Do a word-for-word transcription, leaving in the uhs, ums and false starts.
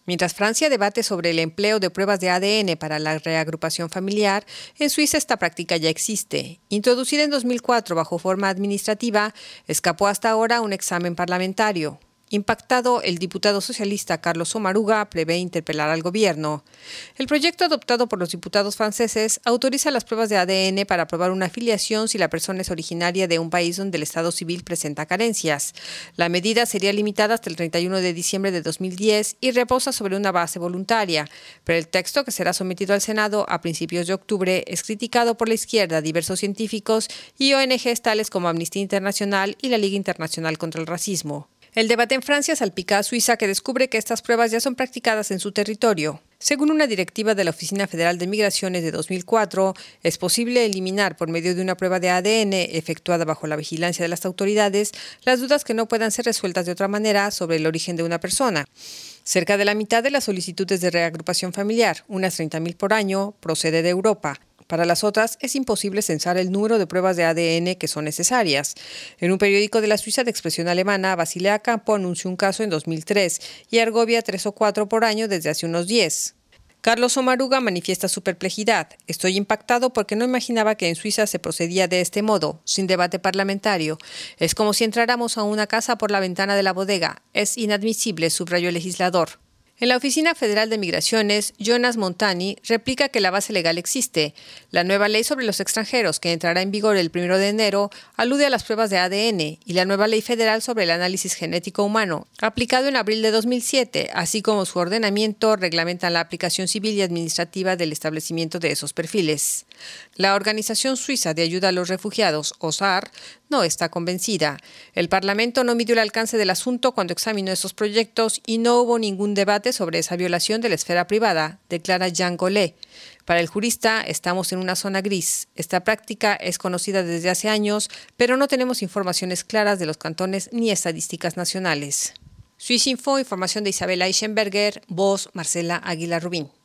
Mientras Francia debate sobre el empleo de pruebas de A D N para la reagrupación familiar, en Suiza esta práctica ya existe. Introducida en dos mil cuatro bajo forma administrativa, escapó hasta ahora a un examen parlamentario. Impactado, el diputado socialista Carlos Sommaruga prevé interpelar al gobierno. El proyecto adoptado por los diputados franceses autoriza las pruebas de A D N para probar una filiación si la persona es originaria de un país donde el estado civil presenta carencias. La medida sería limitada hasta el treinta y uno de diciembre de dos mil diez y reposa sobre una base voluntaria, pero el texto, que será sometido al Senado a principios de octubre, es criticado por la izquierda, diversos científicos y O N Ges tales como Amnistía Internacional y la Liga Internacional contra el Racismo. El debate en Francia salpica a Suiza, que descubre que estas pruebas ya son practicadas en su territorio. Según una directiva de la Oficina Federal de Migraciones de dos mil cuatro, es posible eliminar por medio de una prueba de A D N efectuada bajo la vigilancia de las autoridades las dudas que no puedan ser resueltas de otra manera sobre el origen de una persona. Cerca de la mitad de las solicitudes de reagrupación familiar, unas treinta mil por año, procede de Europa. Para las otras, es imposible censar el número de pruebas de A D N que son necesarias. En un periódico de la Suiza de expresión alemana, Basilea Campo anunció un caso en dos mil tres y Argovia tres o cuatro por año desde hace unos diez. Carlos Sommaruga manifiesta su perplejidad. Estoy impactado porque no imaginaba que en Suiza se procedía de este modo, sin debate parlamentario. Es como si entráramos a una casa por la ventana de la bodega. Es inadmisible, subrayó el legislador. En la Oficina Federal de Migraciones, Jonas Montani replica que la base legal existe. La nueva ley sobre los extranjeros, que entrará en vigor el primero de enero, alude a las pruebas de A D N, y la nueva ley federal sobre el análisis genético humano, aplicado en abril de dos mil siete, así como su ordenamiento, reglamentan la aplicación civil y administrativa del establecimiento de esos perfiles. La Organización Suiza de Ayuda a los Refugiados, O S A R, no está convencida. El Parlamento no midió el alcance del asunto cuando examinó esos proyectos y no hubo ningún debate sobre esa violación de la esfera privada, declara Jean Gollet. Para el jurista, estamos en una zona gris. Esta práctica es conocida desde hace años, pero no tenemos informaciones claras de los cantones ni estadísticas nacionales. Swissinfo, información de Isabel Eichenberger, voz Marcela Aguilar Rubín.